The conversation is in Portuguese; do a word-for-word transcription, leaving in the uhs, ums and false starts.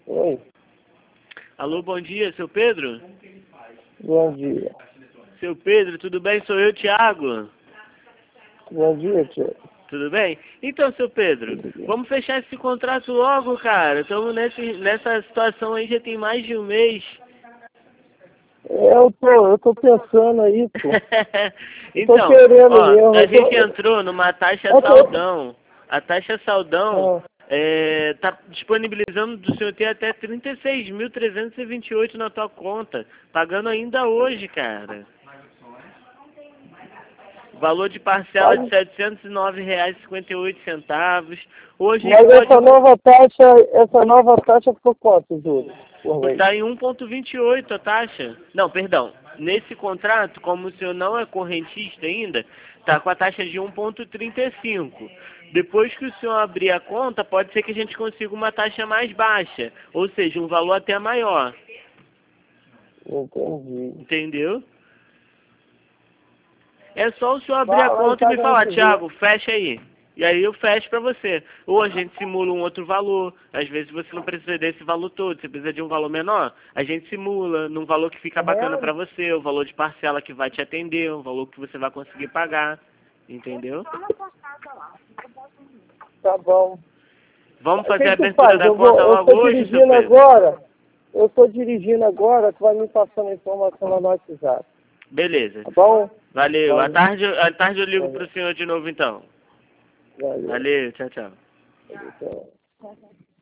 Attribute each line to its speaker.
Speaker 1: Oi,
Speaker 2: Alô, bom dia, seu Pedro?
Speaker 1: bom dia.
Speaker 2: Seu Pedro, tudo bem? Sou eu, Thiago.
Speaker 1: Bom dia, tio.
Speaker 2: Tudo bem? Então, seu Pedro, vamos fechar esse contrato logo, cara. Estamos nesse, nessa situação aí já tem mais de um mês.
Speaker 1: Eu tô, eu tô pensando aí, pô.
Speaker 2: Então,
Speaker 1: tô querendo
Speaker 2: ó,
Speaker 1: mesmo.
Speaker 2: a
Speaker 1: Eu tô,
Speaker 2: gente entrou numa taxa
Speaker 1: eu tô,
Speaker 2: saldão. A taxa saldão
Speaker 1: ah,
Speaker 2: é, tá disponibilizando do senhor ter até trinta e seis mil trezentos e vinte e oito na tua conta, pagando ainda hoje, cara. Valor de parcela de
Speaker 1: mas,
Speaker 2: setecentos e nove reais e cinquenta e oito centavos. Hoje a gente
Speaker 1: mas
Speaker 2: pode
Speaker 1: essa nova taxa, essa nova taxa ficou quanto, Júlio? Por mês?
Speaker 2: estar em um vírgula vinte e oito a taxa. Não, perdão. Nesse contrato, como o senhor não é correntista ainda, está com a taxa de um vírgula trinta e cinco. Depois que o senhor abrir a conta, pode ser que a gente consiga uma taxa mais baixa, ou seja, um valor até maior.
Speaker 1: Entendi.
Speaker 2: Entendeu? É só o senhor abrir a
Speaker 1: Lá, lá em
Speaker 2: conta e me
Speaker 1: casa a
Speaker 2: falar,
Speaker 1: gente vê.
Speaker 2: Thiago, fecha aí. E aí eu fecho pra você. Ou a gente simula um outro valor. Às vezes você não precisa desse valor todo, você precisa de um valor menor. A gente simula num valor que fica bacana pra você, o valor de parcela que vai te atender, um valor que você vai conseguir pagar. Entendeu?
Speaker 1: Tá bom.
Speaker 2: Vamos
Speaker 1: O
Speaker 2: fazer
Speaker 1: que
Speaker 2: a
Speaker 1: que tu
Speaker 2: abertura
Speaker 1: faz?
Speaker 2: da
Speaker 1: Eu vou,
Speaker 2: conta
Speaker 1: eu
Speaker 2: logo
Speaker 1: tô
Speaker 2: hoje, seu
Speaker 1: dirigindo
Speaker 2: Pedro?
Speaker 1: agora. Eu tô dirigindo agora, tu vai me passando a informação lá no WhatsApp.
Speaker 2: Beleza.
Speaker 1: Tá bom?
Speaker 2: Valeu. À
Speaker 1: Valeu.
Speaker 2: tarde, à tarde eu ligo pro
Speaker 1: Valeu.
Speaker 2: senhor de novo então.
Speaker 1: Valeu.
Speaker 2: Valeu, tchau, tchau.
Speaker 1: Valeu.